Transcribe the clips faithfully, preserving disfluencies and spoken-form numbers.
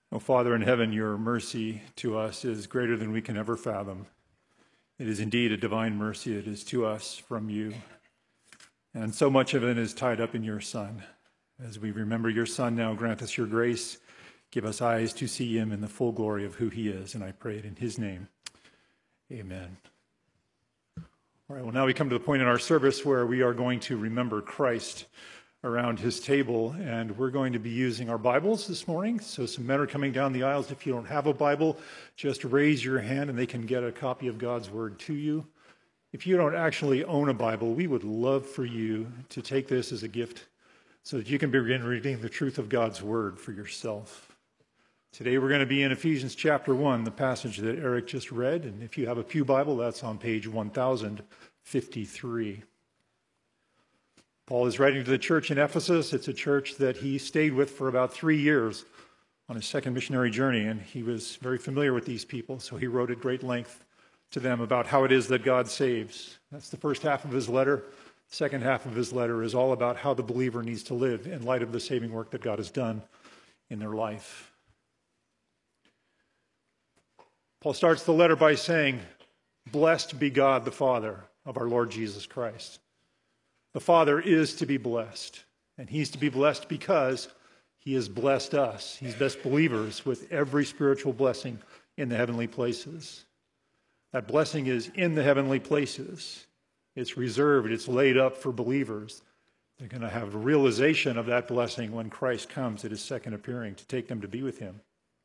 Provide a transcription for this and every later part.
O Father in heaven, your mercy to us is greater than we can ever fathom. It is indeed a divine mercy. It is to us from you. And so much of it is tied up in your Son. As we remember your Son now, grant us your grace. Give us eyes to see him in the full glory of who he is. And I pray it in his name. Amen. All right, well, now we come to the point in our service where we are going to remember Christ around his table, and we're going to be using our Bibles this morning. So some men are coming down the aisles. If you don't have a Bible, just raise your hand and they can get a copy of God's Word to you. If you don't actually own a Bible, we would love for you to take this as a gift so that you can begin reading the truth of God's Word for yourself. Today we're going to be in Ephesians chapter one, the passage that Eric just read, and if you have a pew Bible, that's on page one thousand fifty-three. Paul is writing to the church in Ephesus. It's a church that he stayed with for about three years on his second missionary journey, and he was very familiar with these people, so he wrote at great length to them about how it is that God saves. That's the first half of his letter. The second half of his letter is all about how the believer needs to live in light of the saving work that God has done in their life. Paul starts the letter by saying, "Blessed be God the Father of our Lord Jesus Christ." The Father is to be blessed, and he's to be blessed because he has blessed us. He's blessed believers with every spiritual blessing in the heavenly places. That blessing is in the heavenly places. It's reserved, it's laid up for believers. They're going to have a realization of that blessing when Christ comes at his second appearing to take them to be with him.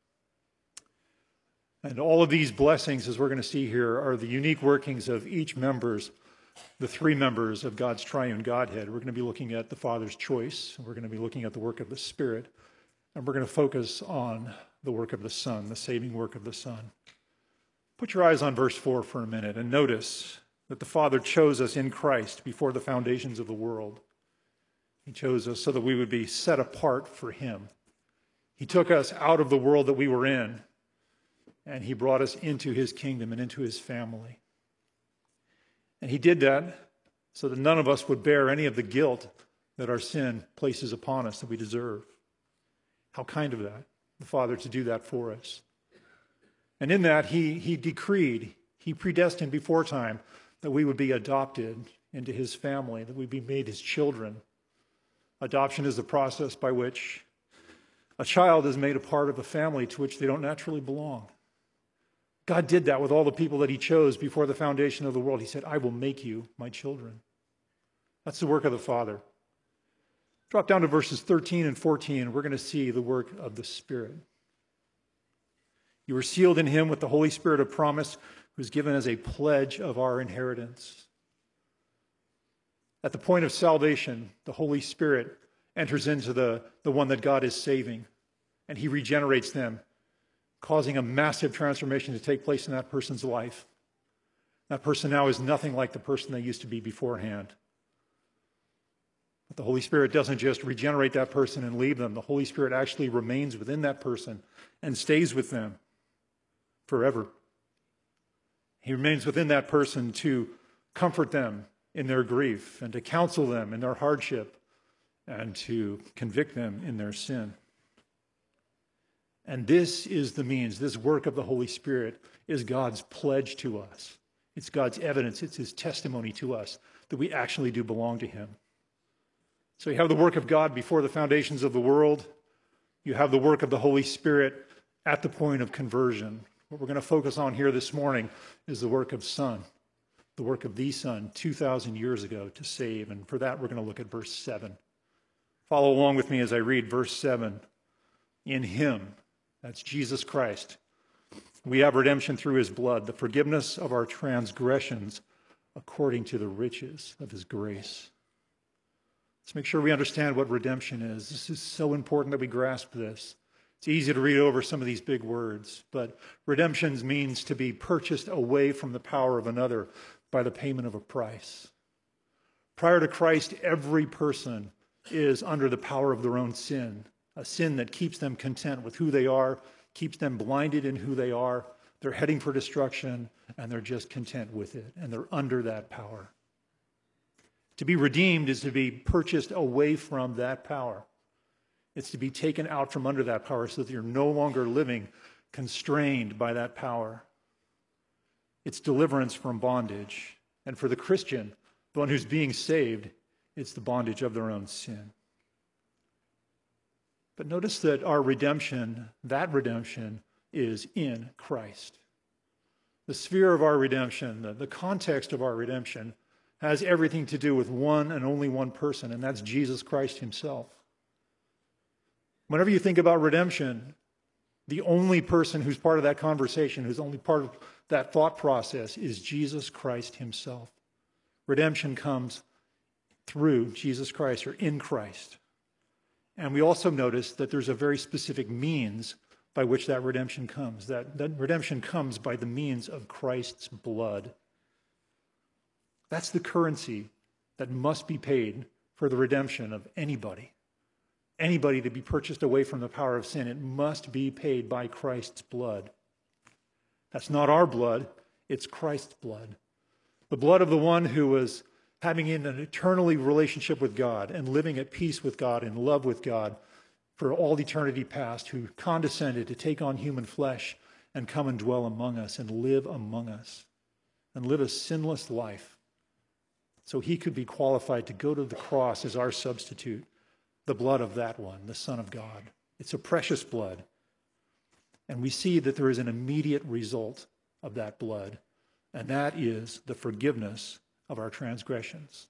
And all of these blessings, as we're going to see here, are the unique workings of each member's the three members of God's triune Godhead. We're going to be looking at the Father's choice. We're going to be looking at the work of the Spirit. And we're going to focus on the work of the Son, the saving work of the Son. Put your eyes on verse four for a minute and notice that the Father chose us in Christ before the foundations of the world. He chose us so that we would be set apart for him. He took us out of the world that we were in, and he brought us into his kingdom and into his family. And he did that so that none of us would bear any of the guilt that our sin places upon us that we deserve. How kind of that, the Father to do that for us. And in that, he, he decreed, he predestined before time that we would be adopted into his family, that we'd be made his children. Adoption is the process by which a child is made a part of a family to which they don't naturally belong. God did that with all the people that he chose before the foundation of the world. He said, "I will make you my children." That's the work of the Father. Drop down to verses thirteen and fourteen. We're going to see the work of the Spirit. You were sealed in him with the Holy Spirit of promise, who is given as a pledge of our inheritance. At the point of salvation, the Holy Spirit enters into the, the one that God is saving, and he regenerates them, causing a massive transformation to take place in that person's life. That person now is nothing like the person they used to be beforehand. But the Holy Spirit doesn't just regenerate that person and leave them. The Holy Spirit actually remains within that person and stays with them forever. He remains within that person to comfort them in their grief and to counsel them in their hardship and to convict them in their sin. And this is the means, this work of the Holy Spirit is God's pledge to us. It's God's evidence, it's his testimony to us that we actually do belong to him. So you have the work of God before the foundations of the world. You have the work of the Holy Spirit at the point of conversion. What we're going to focus on here this morning is the work of Son, the work of the Son two thousand years ago to save. And for that, we're going to look at verse seven. Follow along with me as I read verse seven. In him, that's Jesus Christ, we have redemption through his blood, the forgiveness of our transgressions according to the riches of his grace. Let's make sure we understand what redemption is. This is so important that we grasp this. It's easy to read over some of these big words, but redemption means to be purchased away from the power of another by the payment of a price. Prior to Christ, every person is under the power of their own sin. A sin that keeps them content with who they are, keeps them blinded in who they are. They're heading for destruction, and they're just content with it, and they're under that power. To be redeemed is to be purchased away from that power. It's to be taken out from under that power so that you're no longer living constrained by that power. It's deliverance from bondage. And for the Christian, the one who's being saved, it's the bondage of their own sin. But notice that our redemption, that redemption, is in Christ. The sphere of our redemption, the, the context of our redemption, has everything to do with one and only one person, and that's Jesus Christ himself. Whenever you think about redemption, the only person who's part of that conversation, who's only part of that thought process, is Jesus Christ himself. Redemption comes through Jesus Christ or in Christ. And we also notice that there's a very specific means by which that redemption comes. That, that redemption comes by the means of Christ's blood. That's the currency that must be paid for the redemption of anybody. Anybody to be purchased away from the power of sin, it must be paid by Christ's blood. That's not our blood, it's Christ's blood. The blood of the one who was having an eternally relationship with God and living at peace with God and love with God for all eternity past, who condescended to take on human flesh and come and dwell among us and live among us and live a sinless life so he could be qualified to go to the cross as our substitute, the blood of that one, the Son of God. It's a precious blood. And we see that there is an immediate result of that blood, and that is the forgiveness of our transgressions.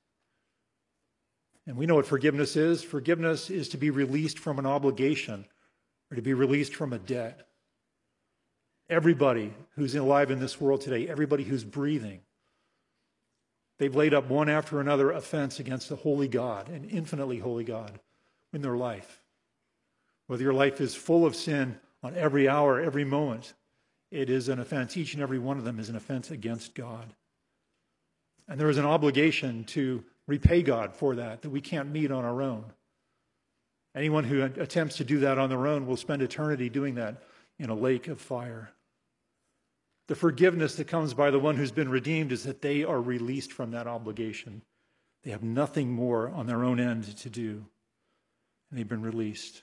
And we know what forgiveness is. Forgiveness is to be released from an obligation or to be released from a debt. Everybody who's alive in this world today, everybody who's breathing, they've laid up one after another offense against the holy God, an infinitely holy God, in their life. Whether your life is full of sin on every hour, every moment, it is an offense. Each and every one of them is an offense against God. And there is an obligation to repay God for that, that we can't meet on our own. Anyone who attempts to do that on their own will spend eternity doing that in a lake of fire. The forgiveness that comes by the one who's been redeemed is that they are released from that obligation. They have nothing more on their own end to do, and they've been released.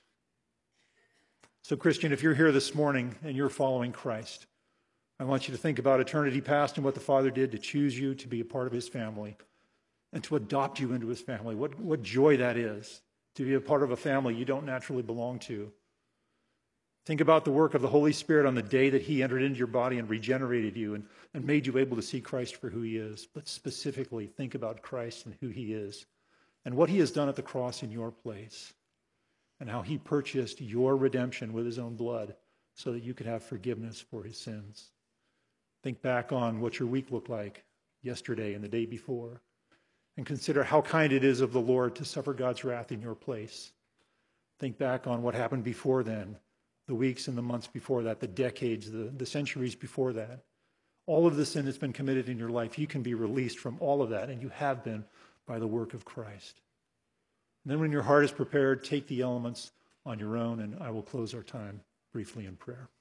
So, Christian, if you're here this morning and you're following Christ, I want you to think about eternity past and what the Father did to choose you to be a part of his family and to adopt you into his family. What, what joy that is, to be a part of a family you don't naturally belong to. Think about the work of the Holy Spirit on the day that he entered into your body and regenerated you and, and made you able to see Christ for who he is. But specifically, think about Christ and who he is and what he has done at the cross in your place and how he purchased your redemption with his own blood so that you could have forgiveness for his sins. Think back on what your week looked like yesterday and the day before, and consider how kind it is of the Lord to suffer God's wrath in your place. Think back on what happened before then, the weeks and the months before that, the decades, the, the centuries before that. All of the sin that's been committed in your life, you can be released from all of that, and you have been by the work of Christ. And then when your heart is prepared, take the elements on your own, and I will close our time briefly in prayer.